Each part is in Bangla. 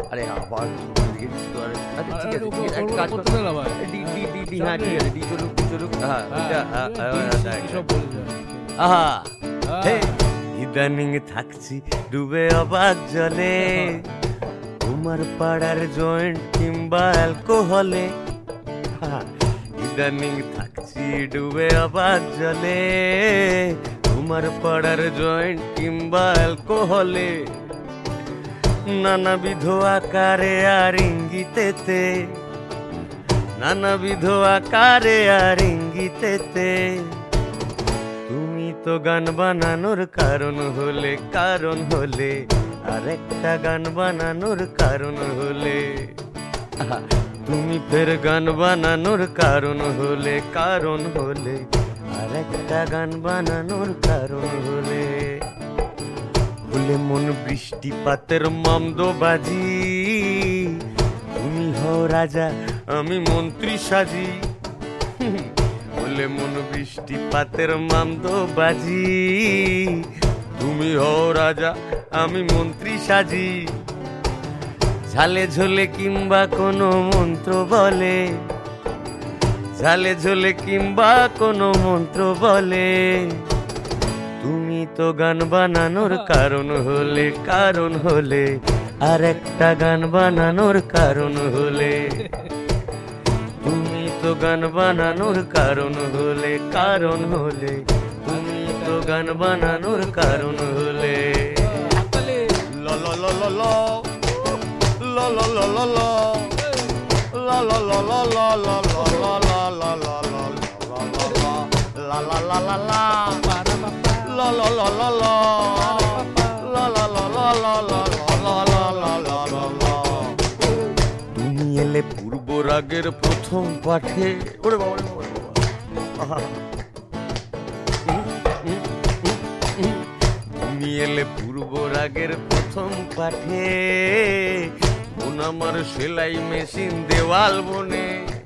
আরে আবার আচ্ছা ঠিক আছে ঠিক আছে, একটা কাজ করো। ডি ডি ডি ডি হ্যাঁ ঠিক আছে, ডি চলুক ডি চলুক, হ্যাঁ ওইটা, আহা হে ইদানিং থাকছি ডুবে অবাক জলে, তোমার পাড়ার জয়েন্ট কিংবা অ্যালকোহলে। ইদানিং থাকছি ডুবে অবাক জলে, তোমার পাড়ার জয়েন্ট কিংবা অ্যালকোহলে। নানাবিধ আকারে আর ইঙ্গিতেতে, নানাবিধ আকারে আর ইঙ্গিতেতে, তুমি তো গান বানানোর কারণ হলে, কারণ হলে আরেকটা গান বানানোর কারণ হলে। তুমি ফের গান বানানোর কারণ হলে, কারণ হলে আরেকটা গান বানানোর কারণ হলে। হলে মন বৃষ্টিপাতের মন্দবাজি, তুমি হও রাজা আমি মন্ত্রী সাজি। হলে মন বৃষ্টিপাতের মন্দবাজি, তুমি হও রাজা আমি মন্ত্রী সাজি। ঝালে ঝোলে কিংবা কোনো মন্ত্র বলে, ঝালে ঝোলে কিংবা কোনো মন্ত্র বলে, তুমি তো গান বানানোর কারণ হলে, কারণ হলে আরেকটা গান বানানোর কারণ হলে। তুমি তো গান বানানোর কারণ হলে, কারণ হলে তুমি তো গান বানানোর কারণ হলে। ল ল ল ল ল ল ল ল ল ল লা লা লা লা লা লা লা লা লা লা লা লা লা লা লা লা La la la la la la la la la la la la la la la la la। তুমি এলে পূর্ব রাগের প্রথম পাঠে, ওরে বাবা রে বাবা রে বাবা। তুমি এলে পূর্ব রাগের প্রথম পাঠে, বোন আমার সেলাই মেশিন দেওয়াল বনে।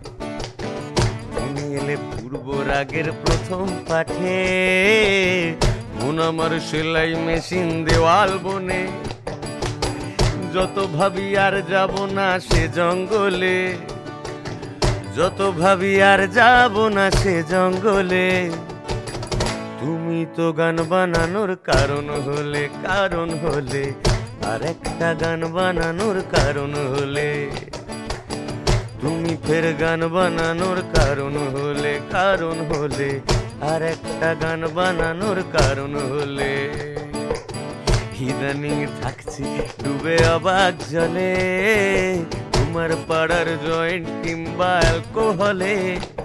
তুমি এলে পূর্ব রাগের প্রথম পাঠে, বোন আমার সেলাই মেশিন দেওয়াল বনে। যত ভাবি আর যাব না সে জঙ্গলে, যত ভাবি আর যাব না সে জঙ্গলে। তুমি তো গান বানানোর কারণ হলে, কারণ হলে আরেকটা গান বানানোর কারণ হলে। তুমি ফের গান বানানোর কারণ হলে, কারণ হলে আরেকটা গান বানানোর কারণ হলে। ইদানিং থাকছি ডুবে অবাক জলে, তোমার পাড়ার জয়েন্ট কিংবা অ্যালকোহলে।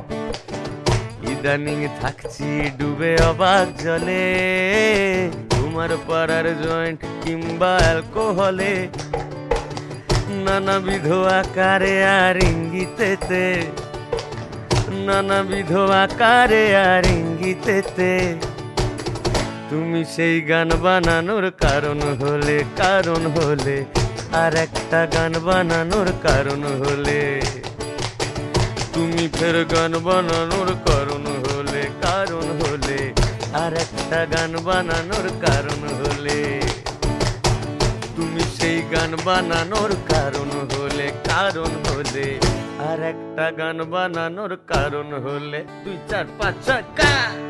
ইদানিং থাকছি ডুবে অবাক জলে, তোমার পাড়ার জয়েন্ট কিংবা অ্যালকোহলে। নানাবিধ আকারে আর ইঙ্গিতেতে, নানাবিধ আকারে আর ইঙ্গিতেতে, তুমি সেই গান বানানোর কারণ হলে, কারণ হলে আর একটা গান বানানোর কারণ হলে। তুমি ফের গান বানানোর কারণ হলে, কারণ হলে আর একটা গান বানানোর কারণ হলে। তুমি সেই গান বানানোর কারণ হলে, কারণ হলে আর একটা গান বানানোর কারণ হলে। 2 4 5 6